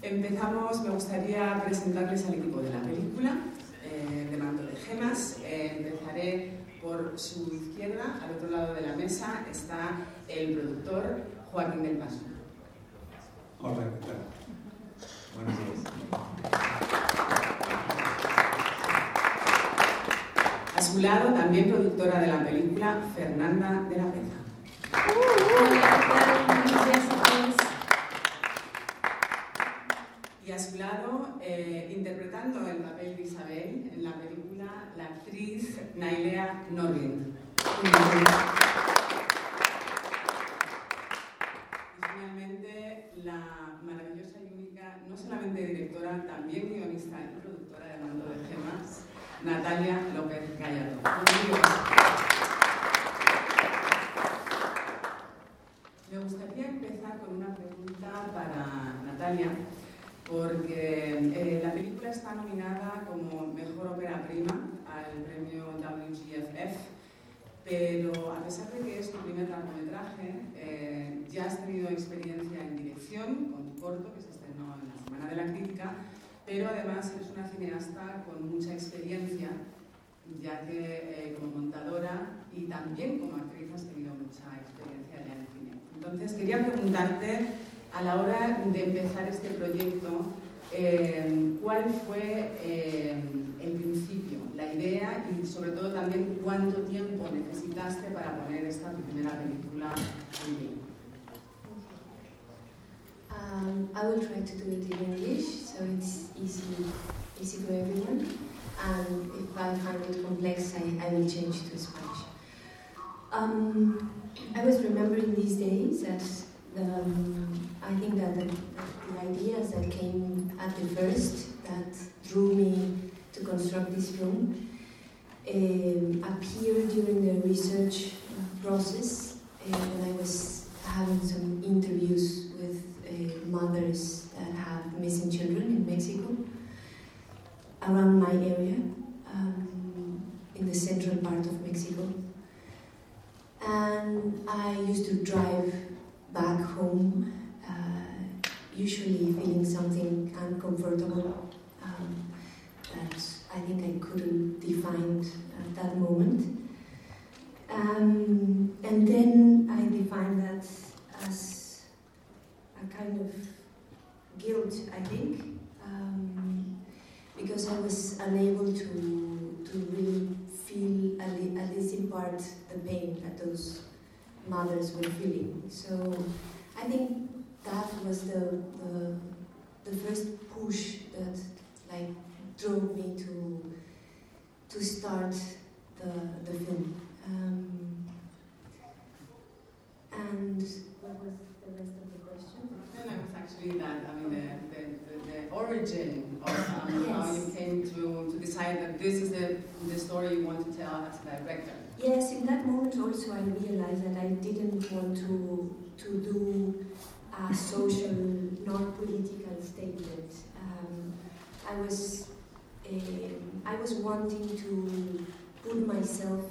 Empezamos, me gustaría presentarles al equipo de la película, de Manto de Gemas. Empezaré por su izquierda, al otro lado de la mesa está el productor Joaquín del Paso. Hola, ¿qué tal? Buenos días. A su lado, también productora de la película, Fernanda de la Peza. Y a su lado, interpretando el papel de Isabel en la película, la actriz Nailea Norrind. Y finalmente, la maravillosa y única, no solamente directora, también guionista y productora de Manto de Gemas, Natalia López Gallardo. Me gustaría empezar con una pregunta para Natalia, porque la película está nominada como Mejor Ópera Prima al premio WGFF, pero a pesar de que es tu primer largometraje, ya has tenido experiencia en dirección con tu corto, que se estrenó en la Semana de la Crítica, pero además eres una cineasta con mucha experiencia, ya que como montadora y también como actriz has tenido mucha experiencia ya en el cine. Entonces quería preguntarte, a la hora de empezar este proyecto, ¿cuál fue el principio, la idea y sobre todo también cuánto tiempo necesitaste para poner esta primera película en pie? I will try to do it in English, so it's easy for everyone. And if I find it complex, I will change to Spanish. I was remembering these days that I think that the ideas that came at the first, that drew me to construct this film, appeared during the research process when I was having some interviews with mothers that have missing children in Mexico, around my area, in the central part of Mexico. And I used to drive back home, usually feeling something uncomfortable that I think I couldn't define at that moment. And then I defined that as a kind of guilt, I think, because I was unable to really feel, at least in part, the pain that those mothers were feeling. So I think that was the first push that drove me to start the film. And what was the rest of the question? No, it was actually that, I mean, the origin of yes. How you came to decide that this is the story you want to tell as a director. Yes, in that moment also I realized that I didn't want to do a social, not political statement. I was wanting to put myself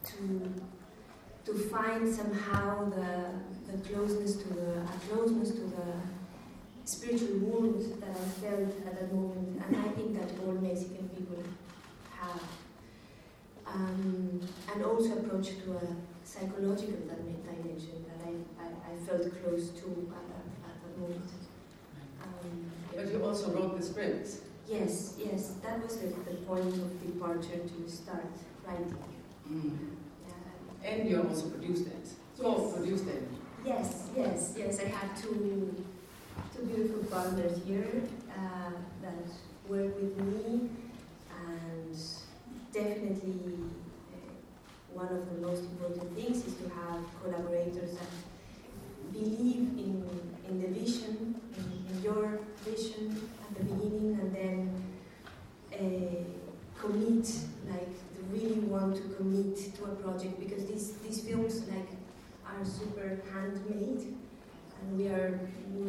to find somehow the closeness to the spiritual wound that I felt at that moment, and I think that all Mexican people have. And also approach to a psychological dimension that I felt close to at that moment. But you also wrote the script. Yes, that was the point of departure to start writing. And you also produced it. Co-produced it. Yes. I had two beautiful partners here that work with me, and definitely one of the most important things is to have collaborators that believe in the vision, in your vision at the beginning, and then commit, really want to commit to a project, because these films are super handmade, and we are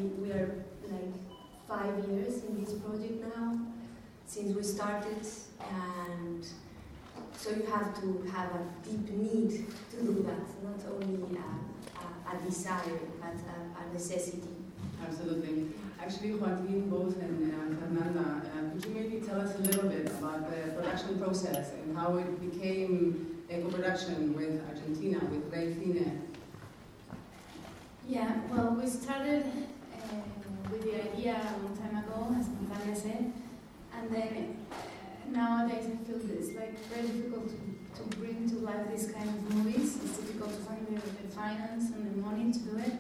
5 years in this project now since we started, and so you have to have a deep need to do that, not only a desire but a necessity. Absolutely. Actually, Joaquin, both, and Fernanda, could you maybe tell us a little bit about the production process and how it became a co-production with Argentina, with Rey Cine? Yeah, well, we started with the idea a long time ago, as Natalia said, and then nowadays I feel it's like very difficult to bring to life these kind of movies. It's difficult to find the finance and the money to do it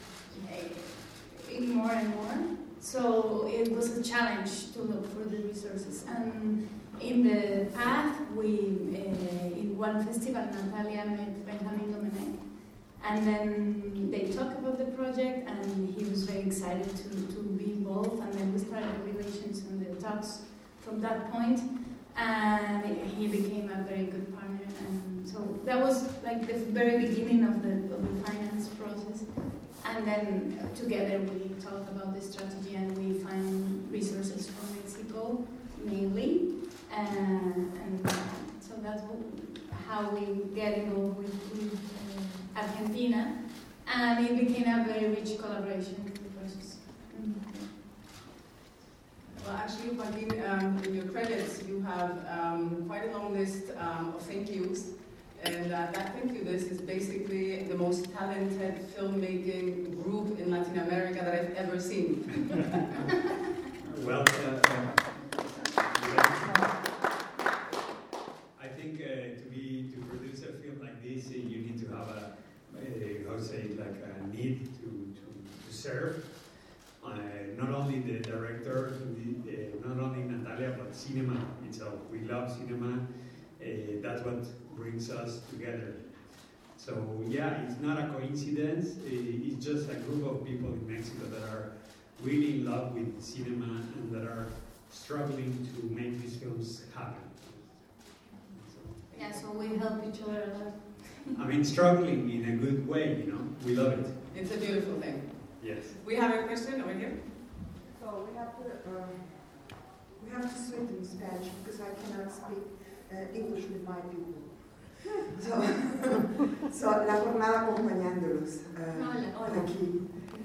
more and more. So it was a challenge to look for the resources. And in the path, in one festival, Natalia met Benjamin Domenech. And then they talked about the project, and he was very excited to be involved. And then we started the relations and the talks from that point. And he became a very good partner. And so that was like the very beginning of the finance process. And then together we talk about the strategy, and we find resources from Mexico mainly. And so that's how we get involved with Argentina, and it became a very rich collaboration in the process. Well, actually, Joaquin, in your credits, you have quite a long list of thank yous, and that thank you list is basically the most talented filmmaking group in Latin America that I've ever seen. Well, I think to produce a film like this, you need to have a need to serve. Not only the director, not only Natalia, but cinema itself. We love cinema. That's what brings us together. So yeah, it's not a coincidence. It's just a group of people in Mexico that are really in love with cinema and that are struggling to make these films happen. Yeah, so we help each other a lot. I mean, struggling in a good way, you know. We love it. It's a beautiful thing. Yes. We have a question over here. So we have to switch in Spanish because I cannot speak English with my people. So la jornada acompañándolos aquí.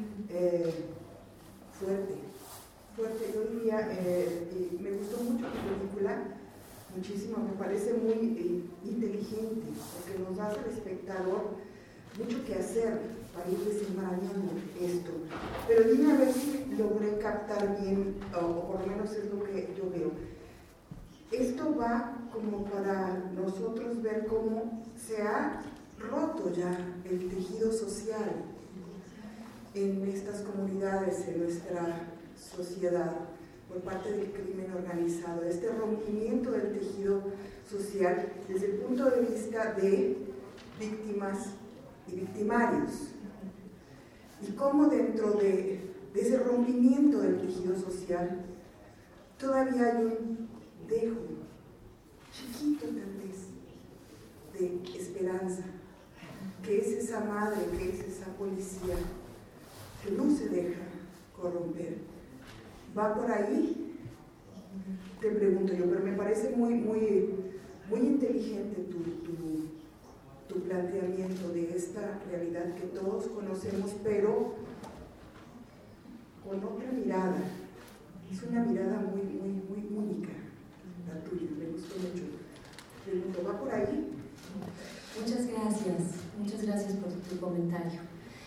Fuerte. Yo diría, me gustó mucho la película, muchísimo, me parece muy inteligente, porque nos da al espectador mucho que hacer para ir desenmarañando esto. Pero dime a ver si logré captar bien, o por lo menos es lo que yo veo. Esto va como para nosotros ver cómo se ha roto ya el tejido social en estas comunidades, en nuestra sociedad, por parte del crimen organizado, este rompimiento del tejido social desde el punto de vista de víctimas y victimarios. Y cómo dentro de ese rompimiento del tejido social todavía hay un dejo chiquito tal vez de esperanza, que es esa madre, que es esa policía que no se deja corromper. ¿Va por ahí? Te pregunto yo, pero me parece muy inteligente tu planteamiento de esta realidad que todos conocemos, pero con otra mirada. Es una mirada muy única, la tuya, me gustó mucho. Pregunto, ¿va por ahí? Muchas gracias por tu comentario.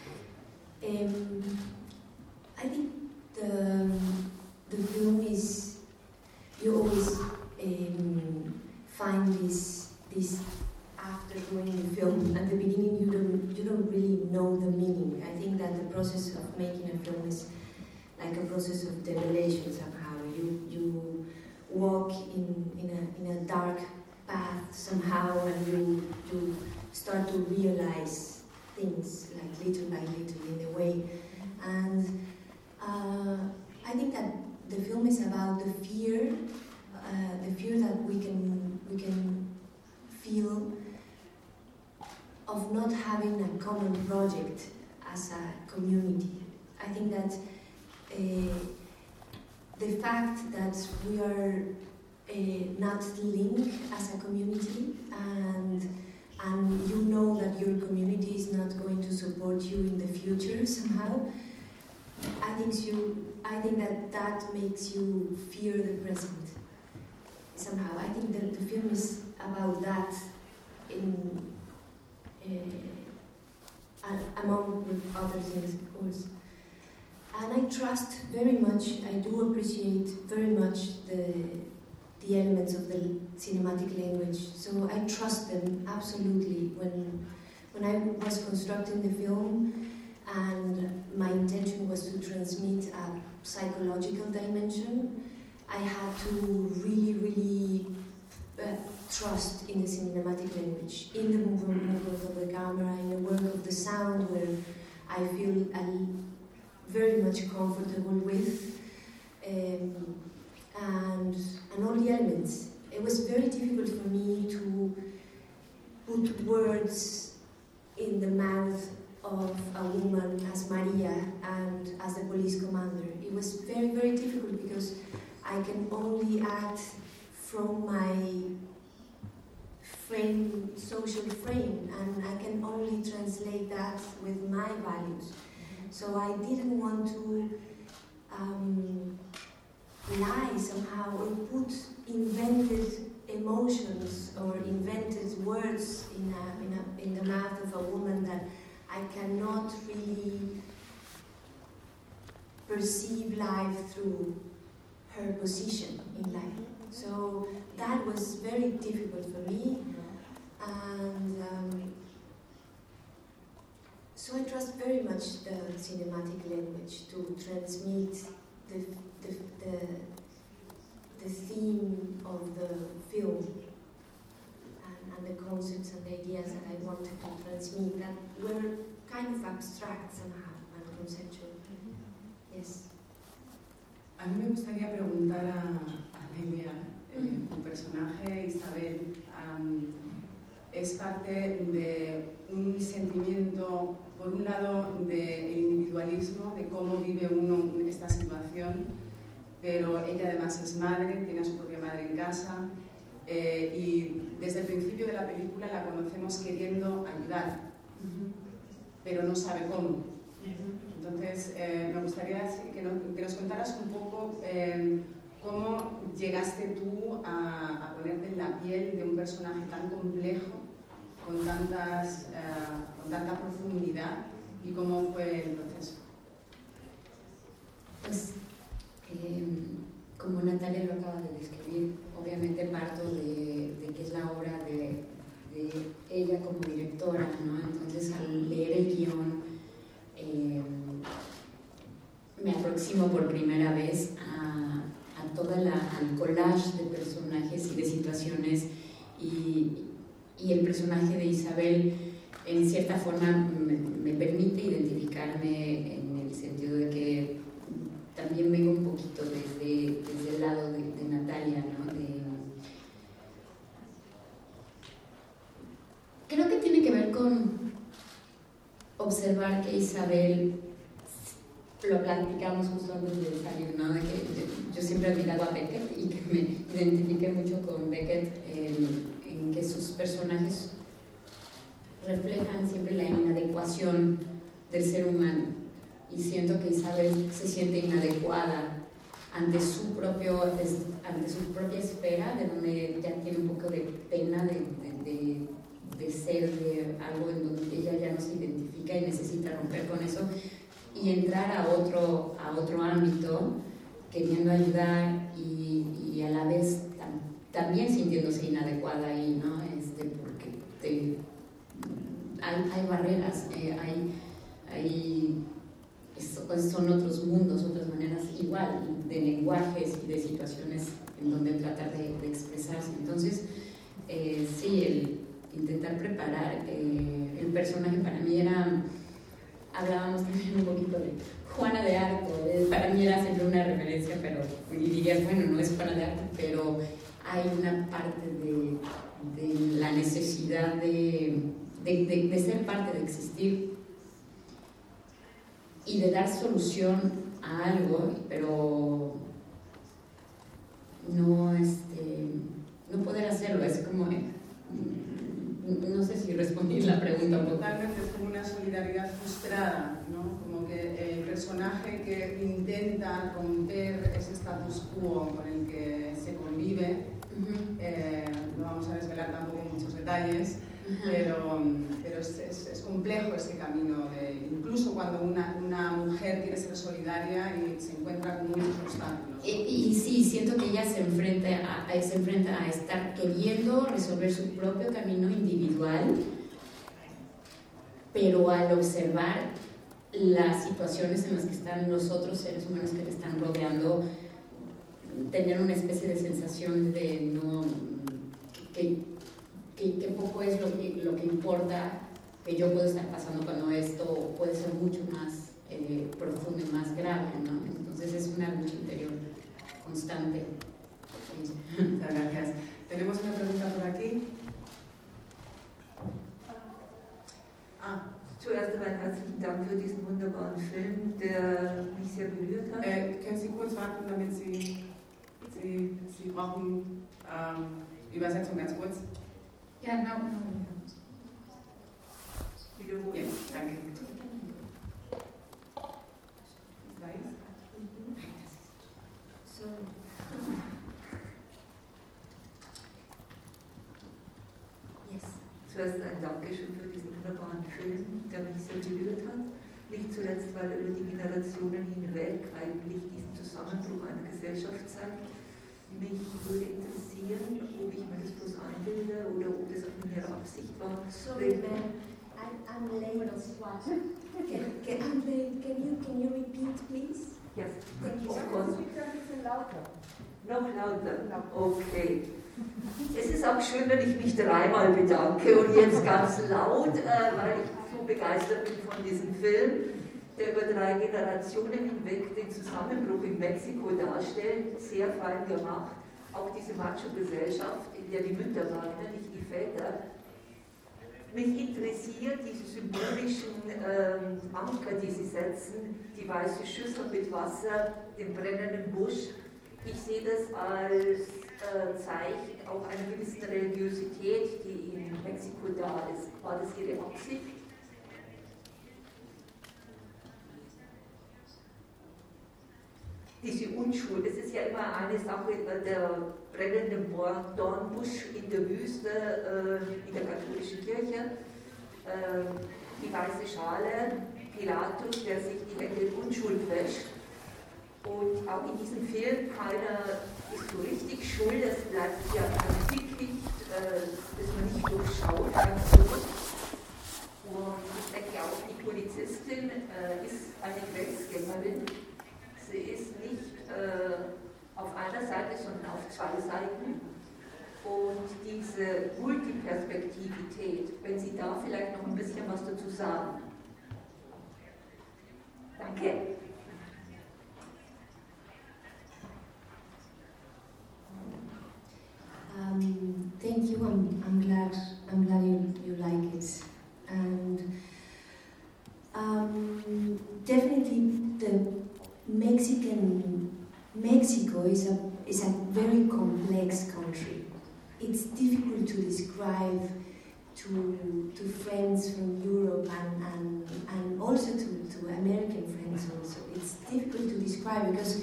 I think the film is, you always find this after doing the film. At the beginning you don't really know the meaning. I think that the process of making a film is like a process of develation somehow. You walk in a dark path somehow, and you start to realize things like little by little in a way. And I think that the film is about the fear that we can feel of not having a common project as a community. I think that the fact that we are not linked as a community, and you know that your community is not going to support you in the future somehow, I think that makes you fear the present somehow. I think that the film is about that among other things, of course. And I trust very much, I do appreciate very much the elements of the cinematic language. So I trust them absolutely. When I was constructing the film, and my intention was to transmit a psychological dimension, I had to really trust in the cinematic language, in the movement of the camera, in the work of the sound, where I feel very much comfortable with, and all the elements. It was very difficult for me to put words in the mouth of a woman as Maria and as the police commander. It was very, very difficult because I can only act from my social frame, and I can only translate that with my values. So I didn't want to lie somehow or put invented emotions or invented words in the mouth of a woman that I cannot really perceive life through her position in life. So that was very difficult for me, and so I trust very much the cinematic language to transmit the theme of the film and the concepts and the ideas that I wanted to transmit that were kind of abstract somehow and conceptual. Yes. A mí me gustaría preguntar a Nelia, tu personaje Isabel, es parte de un sentimiento, por un lado, del individualismo, de cómo vive uno esta situación, pero ella además es madre, tiene a su propia madre en casa, y desde el principio de la película la conocemos queriendo ayudar, pero no sabe cómo. Entonces, me gustaría que nos contaras un poco cómo llegaste tú a ponerte en la piel de un personaje tan complejo, con tanta profundidad, y cómo fue el proceso. Pues, como Natalia lo acaba de describir, obviamente parto de que es la obra de ella como directora, ¿no? Entonces, al leer el guión, me aproximo por primera vez a al collage de personajes y de situaciones, y el personaje de Isabel en cierta forma me permite identificarme en el sentido de que también vengo un poquito desde el lado de Natalia, ¿no? Creo que tiene que ver con observar que Isabel, lo platicamos justo antes de salir, ¿no? De que yo siempre he admirado a Beckett y que me identifiqué mucho con Beckett en que sus personajes reflejan siempre la inadecuación del ser humano, y siento que Isabel se siente inadecuada ante su propia esfera, de donde ya tiene un poco de pena de ser de algo en donde ella ya no se identifica y necesita romper con eso y entrar a otro ámbito queriendo ayudar y a la vez también sintiéndose inadecuada ahí, ¿no? Porque hay barreras, son otros mundos, otras maneras igual de lenguajes y de situaciones en donde tratar de expresarse. Entonces, sí, el intentar preparar el personaje para mí era, hablábamos también un poquito de Juana de Arco, para mí era siempre una referencia, pero y dirías, bueno, no es Juana de Arco, pero hay una parte de la necesidad de ser parte, de existir y de dar solución a algo, pero no poder hacerlo. Es como, no sé si respondí la pregunta un poco. Totalmente, es como una solidaridad frustrada, ¿no? Como que el personaje que status quo con el que se convive. No vamos a desvelar tampoco muchos detalles, pero es complejo ese camino, incluso cuando una mujer quiere ser solidaria y se encuentra con muchos obstáculos. Y sí, siento que ella se enfrenta a estar queriendo resolver su propio camino individual, pero al observar las situaciones en las que están los otros seres humanos que te están rodeando, tener una especie de sensación de no, que poco es lo que importa, que yo puedo estar pasando cuando esto puede ser mucho más profundo y más grave, ¿no? Entonces es una lucha interior constante. Muchas gracias. Tenemos una pregunta por aquí. Zuerst einmal herzlichen Dank für diesen wunderbaren Film, der mich sehr berührt hat. Können Sie kurz warten, damit Sie brauchen Übersetzung ganz kurz? Ja, no. Wiederholen. Ja, danke. So, yes. Zuerst ein Dankeschön für diesen wunderbaren Film, der mich sehr berührt hat. Nicht zuletzt, weil er über die Generationen hinweg eigentlich diesen Zusammenbruch einer Gesellschaft zeigt. Mich würde interessieren, ob ich mir das bloß einbilde oder ob das auch meine Absicht war. Sorry, ma'am. I'm late. Can you repeat, please? Yes, Thank you. of course. Noch lauter? Okay. Es ist auch schön, wenn ich mich dreimal bedanke und jetzt ganz laut, weil ich so begeistert bin von diesem Film, der über 3 Generationen hinweg den Zusammenbruch in Mexiko darstellt, sehr fein gemacht. Auch diese Macho-Gesellschaft, in der die Mütter weinen, nicht die Väter. Mich interessiert diese symbolischen Anker, die sie setzen, die weiße Schüssel mit Wasser, den brennenden Busch. Ich sehe das als Zeichen auch einer gewissen Religiosität, die in Mexiko da ist. War das Ihre Absicht? Diese Unschuld, das ist ja immer eine Sache, der brennende Dornbusch in der Wüste, in der katholischen Kirche, die weiße Schale, Pilatus, der sich die Hände in Unschuld wäscht. Und auch in diesem Film, keiner ist so richtig schuld, es bleibt ja ein Dickicht, das man nicht durchschaut, ein Tod. Und ich denke auch, die Polizistin ist eine Grenzgängerin. Sie ist nicht auf einer Seite, sondern auf 2 Seiten. Und diese Multiperspektivität, wenn Sie da vielleicht noch ein bisschen was dazu sagen. Danke. Thank you. I'm glad you like it, and definitely Mexico is a very complex country. It's difficult to describe to friends from Europe and also to American friends also. It's difficult to describe because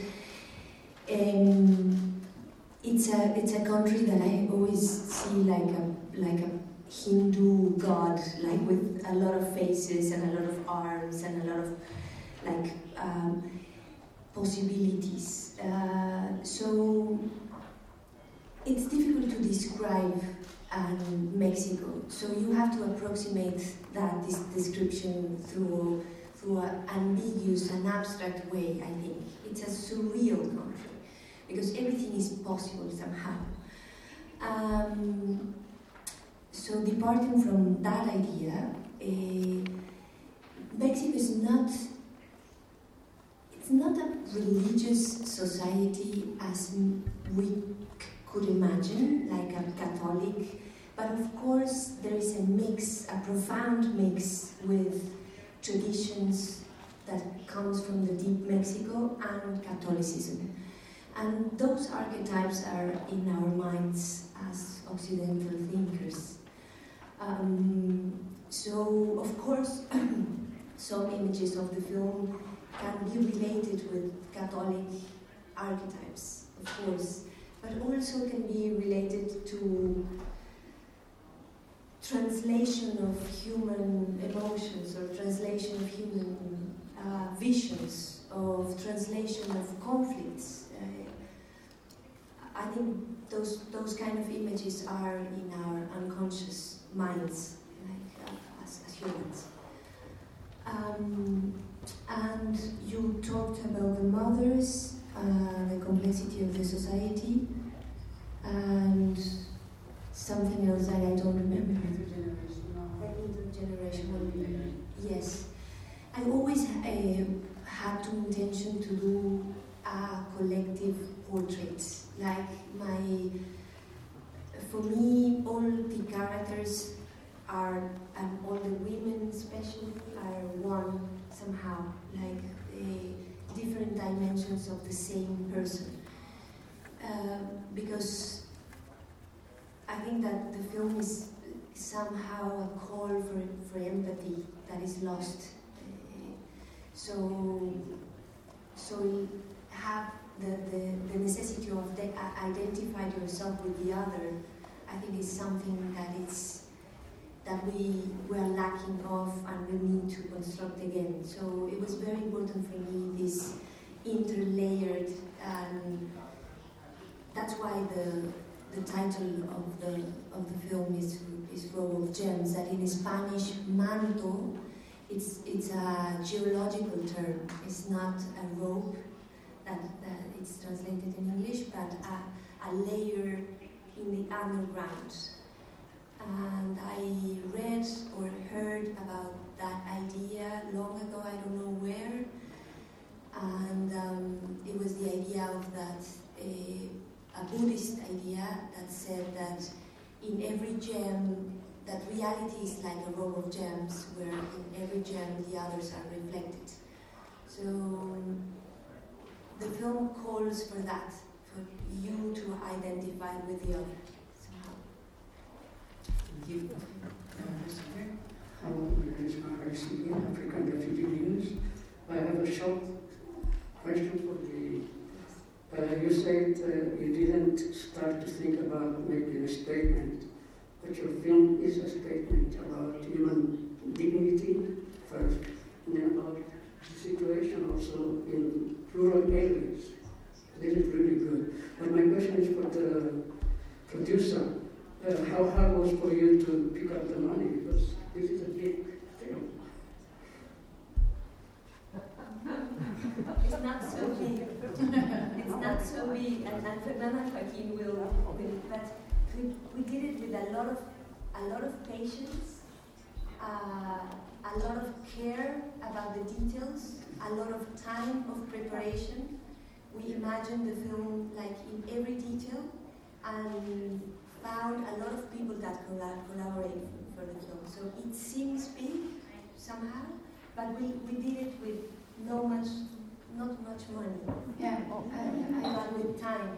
it's a country that I always see like a Hindu god, like with a lot of faces and a lot of arms and a lot of possibilities. So it's difficult to describe Mexico. So you have to approximate this description through an ambiguous and abstract way. I think it's a surreal country, because everything is possible somehow. So departing from that idea, Mexico is not a religious society as we could imagine, like a Catholic, but of course there is a profound mix with traditions that comes from the deep Mexico and Catholicism. And those archetypes are in our minds as Occidental thinkers. So, of course, some images of the film can be related with Catholic archetypes, of course, but also can be related to translation of human emotions or translation of human visions, of translation of conflicts. I think those kind of images are in our unconscious minds, like as humans. And you talked about the mothers, the complexity of the society, and something else that I don't remember. Intergenerational. Yes. I always had the intention to do a collective portrait. Like for me, all the characters are, and all the women especially, are one somehow, like different dimensions of the same person. Because I think that the film is somehow a call for empathy that is lost. So you have the necessity of identify yourself with the other. I think is something that we are lacking of and we need to construct again. So it was very important for me, this interlayered, and that's why the title of the film is Row of Gems. That in Spanish, manto, it's a geological term. It's not a rope that it's translated in English, but a layer in the underground. And I read or heard about that idea long ago, I don't know where, and it was the idea of that, a Buddhist idea that said that in every gem, that reality is like a row of gems, where in every gem the others are reflected. So the film calls for that, for you to identify with the other. Hello, my name is Mahari Singh, African Refugee News. I have a short question for you said you didn't start to think about making a statement, but your film is a statement about human dignity first, and then about the situation also in rural areas. This is really good. But my question is for the producer. How hard was for you to pick up the money? Because this is a big film. It's not so big. It's not so big, and Fernanda Joaquin will, but we did it with a lot of patience, a lot of care about the details, a lot of time of preparation. We imagined the film like in every detail, and found a lot of people that collaborate for the film. So it seems big somehow, but we did it with not much money. Yeah, but with time.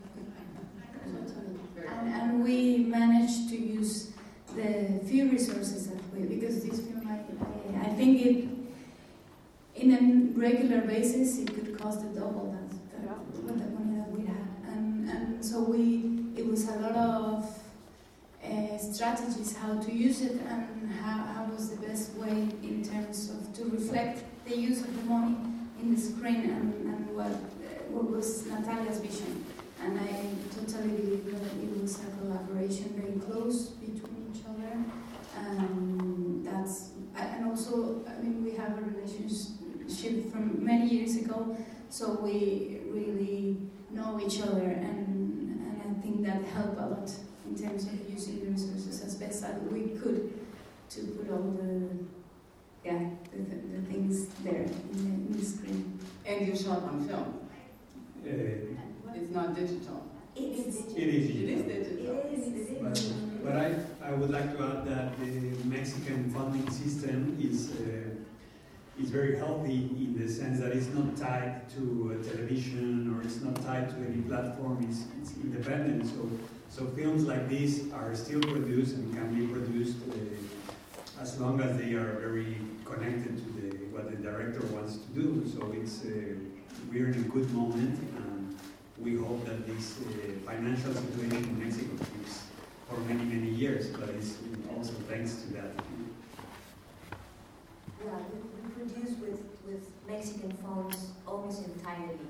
And we managed to use the few resources that we, because this film, I think it, in a regular basis, it could cost the double that the money that we had, and so it was a lot of strategies how to use it and how was the best way in terms of to reflect the use of the money in the screen and what was Natalia's vision. And I totally believe that it was a collaboration very close between each other, and also, I mean, we have a relationship from many years ago, so we really know each other, and I think that helped a lot in terms of using the resources as best as we could to put all the things there in the screen. And you shot on film. It's not digital. It is digital. It is digital. But I would like to add that the Mexican funding system is very healthy in the sense that it's not tied to television or it's not tied to any platform. It's independent. So films like this are still produced and can be produced as long as they are very connected to what the director wants to do. So we're in a good moment. And we hope that this financial situation in Mexico keeps for many, many years, but it's also thanks to that. Yeah, we produce with Mexican funds almost entirely.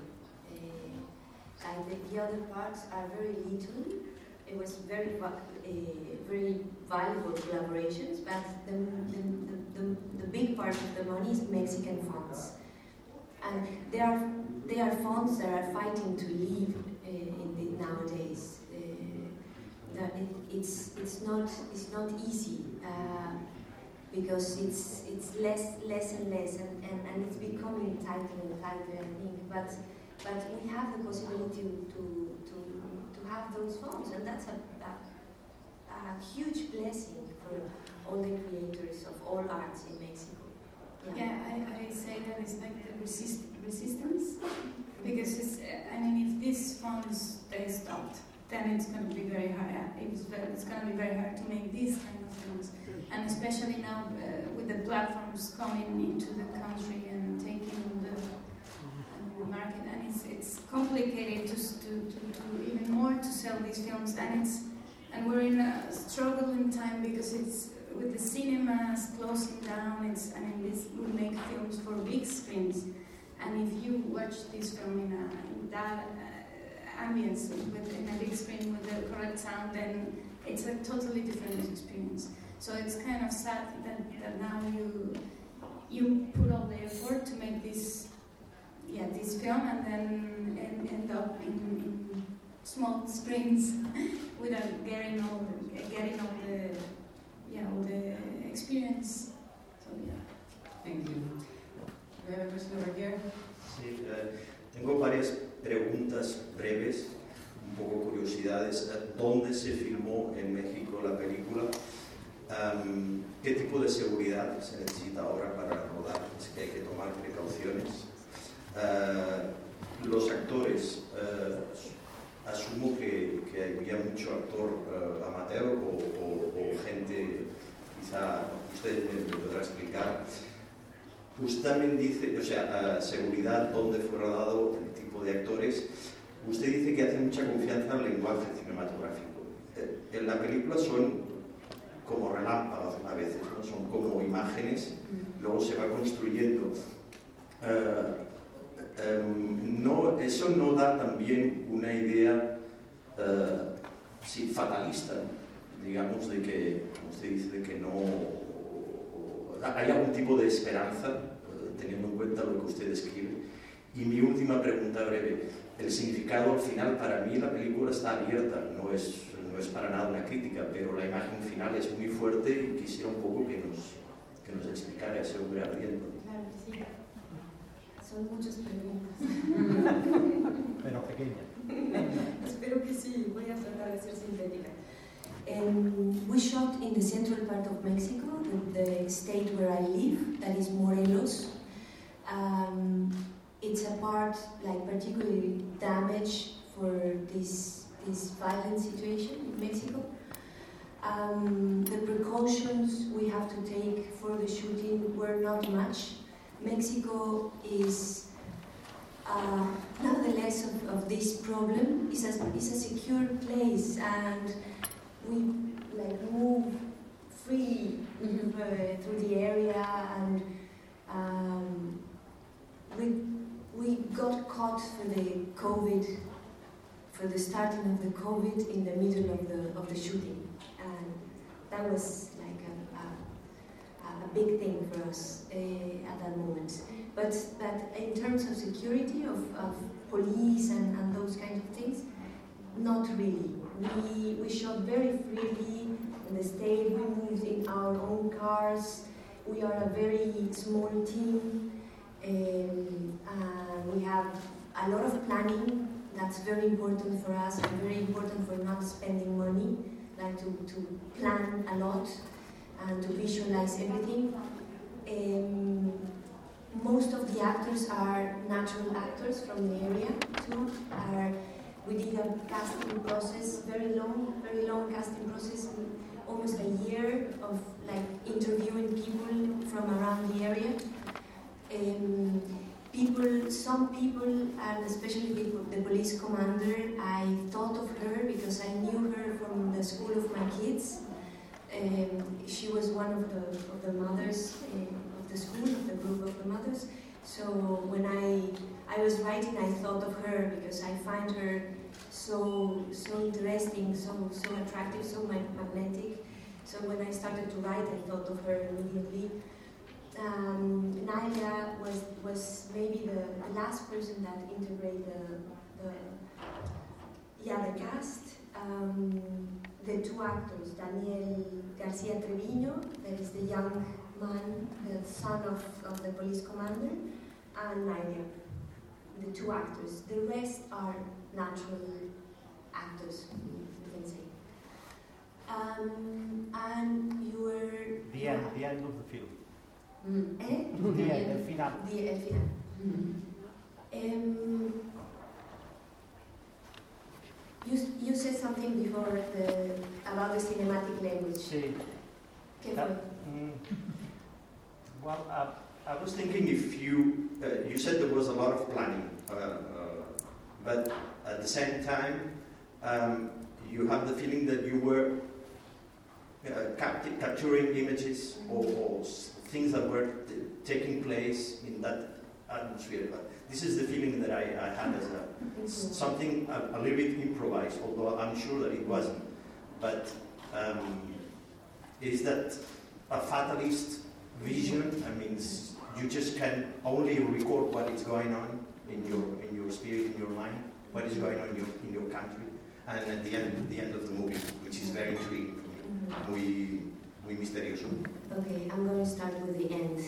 Like the other parts are very little. It was very valuable collaborations, but the big part of the money is Mexican funds, and they are funds that are fighting to live nowadays. That it's not easy because it's less and less, and it's becoming tighter and tighter, I think. But we have the possibility to have those funds, and that's a huge blessing for all the creators of all arts in Mexico. Yeah, I say that it's like the resistance, because if these funds they stopped, then it's going to be very hard. It's going to be very hard to make these kind of films, and especially now with the platforms coming into the country and taking the market, and it's complicated to even more to sell these films, and we're in a struggling time because it's with the cinemas closing down. We make films for big screens, and if you watch this film in that ambience in a big screen with the correct sound, then it's a totally different experience. So it's kind of sad that now you put all the effort to make this film, and then end up in small screens without getting all the experience. So yeah. Thank you. We have a question over here. Sí, tengo varias preguntas breves, un poco curiosidades. ¿Dónde se filmó en México la película? ¿Qué tipo de seguridad se necesita ahora para rodar? Es que hay que tomar precauciones. Los actores, asumo que había mucho actor amateur o gente, quizá usted me podrá explicar. Usted también dice, seguridad, dónde fue rodado, el tipo de actores. Usted dice que hace mucha confianza al lenguaje cinematográfico. En la película son como relámpagos a veces, ¿no? Son como imágenes, luego se va construyendo. Eso no da también una idea fatalista, digamos, de que, como usted dice, de que no hay algún tipo de esperanza, teniendo en cuenta lo que usted describe. Y mi última pregunta breve: el significado al final, para mí la película está abierta, no es para nada una crítica, pero la imagen final es muy fuerte y quisiera un poco que nos explicara ese hombre ardiendo. Claro, sí. Son muchas preguntas. Pero pequeñas. Espero que sí, voy a tratar de ser sintética. We shot in the central part of Mexico, the state where I live, that is Morelos. It's a part particularly damaged for this violent situation in Mexico. The precautions we have to take for the shooting were not much. Mexico is nonetheless of this problem is a secure place, and we move freely through the area, and we got caught for the starting of the COVID in the middle of the shooting, and that was a big thing for us at that moment. But in terms of security, of police and those kinds of things, not really. We shot very freely in the state. We moved in our own cars. We are a very small team, and we have a lot of planning. That's very important for us, and very important for not spending money, to plan a lot and to visualize everything. Most of the actors are natural actors from the area too. We did a casting process, very long casting process, almost a year of interviewing people from around the area. some people, and especially the police commander, I thought of her because I knew her from the school of my kids. She was one of the mothers of the school, of the group of the mothers. So when I was writing, I thought of her because I find her so interesting, so attractive, so magnetic. So when I started to write, I thought of her immediately. Naila was maybe the last person that integrated the cast. The two actors, Daniel Garcia Treviño, that is the young man, the son of the police commander, and Naila, the two actors. The rest are natural actors, you can say. And you were... The end of the film. The El final. El final. You said something before about the cinematic language. Sí. ¿Qué fue? Well, I was thinking if you said there was a lot of planning, but at the same time, you have the feeling that you were capturing images or things that were taking place in that atmosphere. But this is the feeling that I had as something a little bit improvised, although I'm sure that it wasn't. But is that a fatalist vision? I mean, you just can only record what is going on in your spirit, in your mind, what is going on in your country, and at the end of the movie, which is very intriguing for me, muy misterioso. Okay, I'm going to start with the end.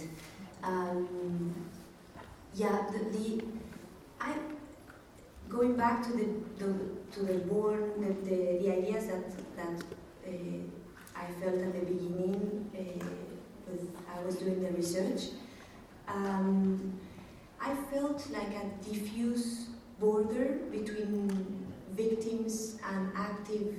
Going back to the born, the ideas that I felt at the beginning, I was doing the research. I felt like a diffuse border between victims and active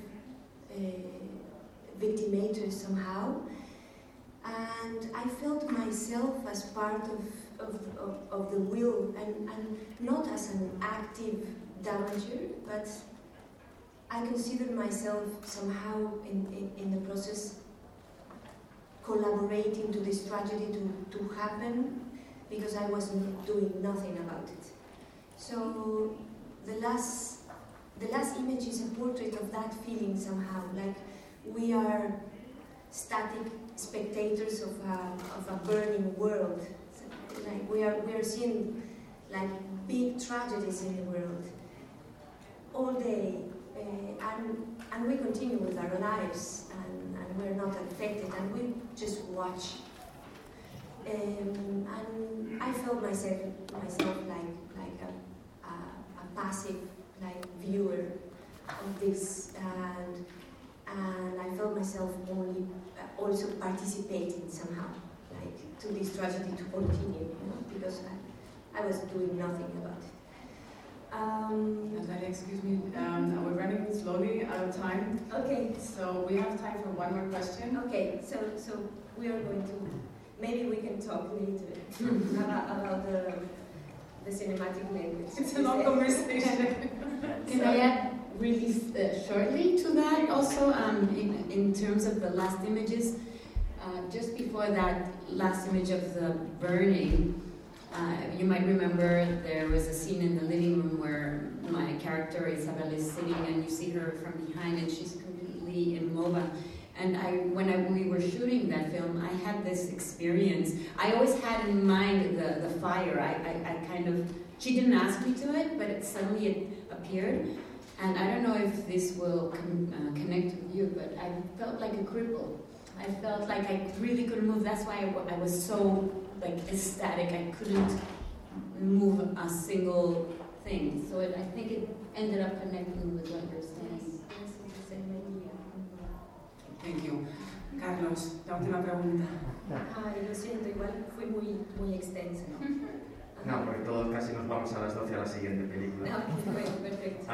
victimators somehow, and I felt myself as part of the will, and not as an active damager, but I considered myself somehow in the process collaborating to this tragedy to happen, because I was doing nothing about it. So the last image is a portrait of that feeling somehow, like we are static spectators of a burning world. Like we are seeing like big tragedies in the world all day, and we continue with our lives, and we're not affected, and we just watch. And I felt myself like a passive viewer of this, and I felt myself only also participating somehow, to this tragedy to continue, because I was doing nothing about it. Natalia, excuse me, we're running slowly out of time. Okay. So we have time for one more question. Okay, so we are going to, maybe we can talk later about the cinematic language. It's a long conversation. Can I add really shortly to that also, in terms of the last images? Just before that last image of the burning, you might remember there was a scene in the living room where my character Isabel is sitting, and you see her from behind, and she's completely immobile. And when we were shooting that film, I had this experience. I always had in mind the fire. I kind of, she didn't ask me to it, but suddenly it appeared. And I don't know if this will connect with you, but I felt like a cripple. I felt like I really couldn't move. That's why I was so ecstatic. I couldn't move a single thing. So I think it ended up connecting with what you're saying. Thank you. Carlos, la última pregunta. Ay, lo siento, igual fui muy extensa, ¿no? No, porque todos casi nos vamos a las 12 a la siguiente película. No, bueno, perfecto.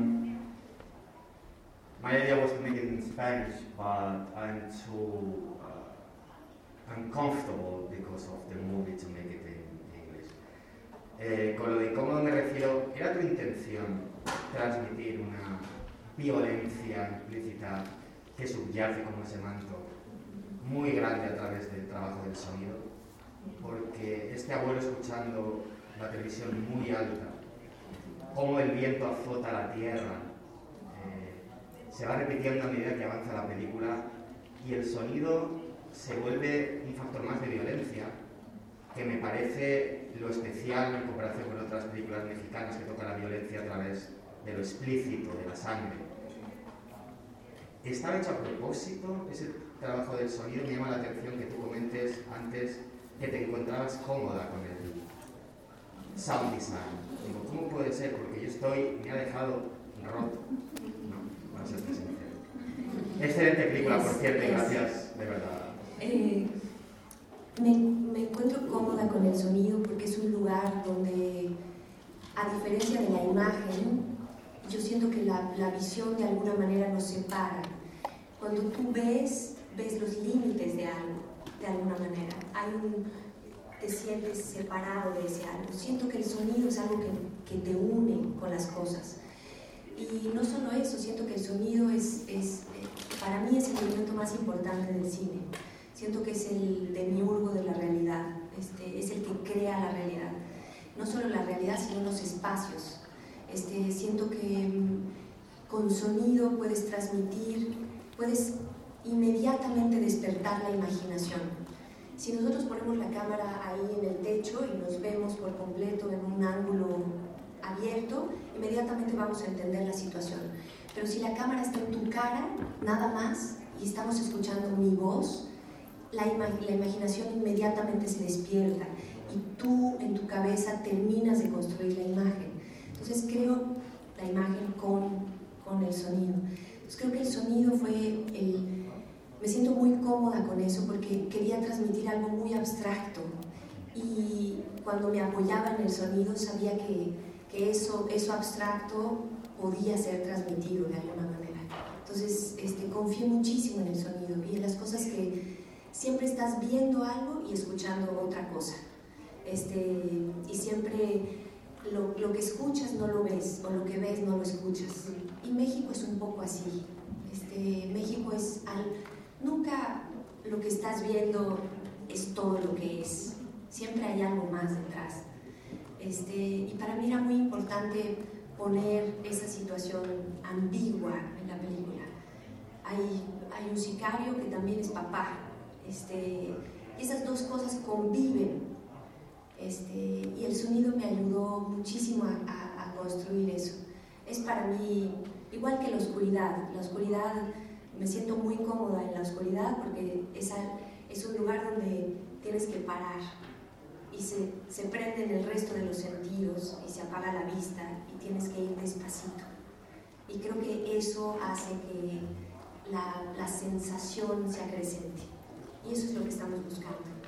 My idea was to make it in Spanish, but I'm too uncomfortable because of the movie to make it in English. Con lo de incómodo me refiero, ¿era tu intención transmitir una violencia implícita que subyace como ese manto muy grande a través del trabajo del sonido? Porque este abuelo escuchando la televisión muy alta, cómo el viento azota la tierra, se va repitiendo a medida que avanza la película y el sonido se vuelve un factor más de violencia, que me parece lo especial en comparación con otras películas mexicanas que tocan la violencia a través de lo explícito, de la sangre. ¿Estaba hecho a propósito ese trabajo del sonido? Me llama la atención que tú comentes antes que te encontrabas cómoda con el sound design. Digo, ¿cómo puede ser? Porque me ha dejado roto. No, va a ser sincero. Excelente película, por cierto, gracias, de verdad. Me encuentro cómoda con el sonido porque es un lugar donde, a diferencia de la imagen, yo siento que la visión de alguna manera nos separa. Cuando tú ves los límites de algo, de alguna manera. Te sientes separado de ese algo. Siento que el sonido es algo que te une con las cosas. Y no solo eso, siento que el sonido para mí es el elemento más importante del cine. Siento que es el demiurgo de la realidad, es el que crea la realidad. No solo la realidad, sino los espacios. Siento que con sonido puedes transmitir, puedes inmediatamente despertar la imaginación. Si nosotros ponemos la cámara ahí en el techo y nos vemos por completo en un ángulo abierto, inmediatamente vamos a entender la situación. Pero si la cámara está en tu cara, nada más, y estamos escuchando mi voz, la imaginación inmediatamente se despierta y tú en tu cabeza terminas de construir la imagen. Entonces creo la imagen con el sonido. Entonces creo que el sonido fue me siento muy cómoda con eso porque quería transmitir algo muy abstracto y cuando me apoyaba en el sonido sabía que eso abstracto podía ser transmitido de alguna manera. Entonces confié muchísimo en el sonido y en las cosas que siempre estás viendo algo y escuchando otra cosa. Y siempre lo que escuchas no lo ves, o lo que ves no lo escuchas. Y México es un poco así. México es nunca lo que estás viendo es todo lo que es. Siempre hay algo más detrás. Y para mí era muy importante poner esa situación ambigua en la película. Hay un sicario que también es papá. Esas dos cosas conviven. Y el sonido me ayudó muchísimo a construir eso. Es para mí igual que la oscuridad. La oscuridad, me siento muy cómoda en la oscuridad porque es un lugar donde tienes que parar y se prenden el resto de los sentidos y se apaga la vista y tienes que ir despacito. Y creo que eso hace que la sensación se acrecente. Y eso es lo que estamos buscando.